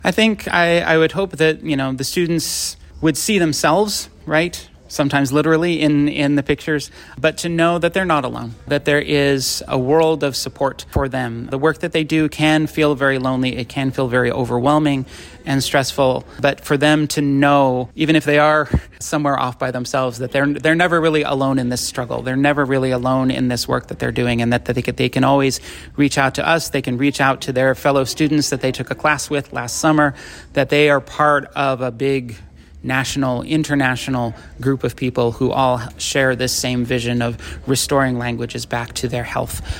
I think I would hope that, the students would see themselves, right? Sometimes literally in the pictures, but to know that they're not alone, that there is a world of support for them. The work that they do can feel very lonely. It can feel very overwhelming and stressful, but for them to know, even if they are somewhere off by themselves, that they're never really alone in this struggle. They're never really alone in this work that they're doing, and that they can always reach out to us. They can reach out to their fellow students that they took a class with last summer, that they are part of a big national, international group of people who all share this same vision of restoring languages back to their health.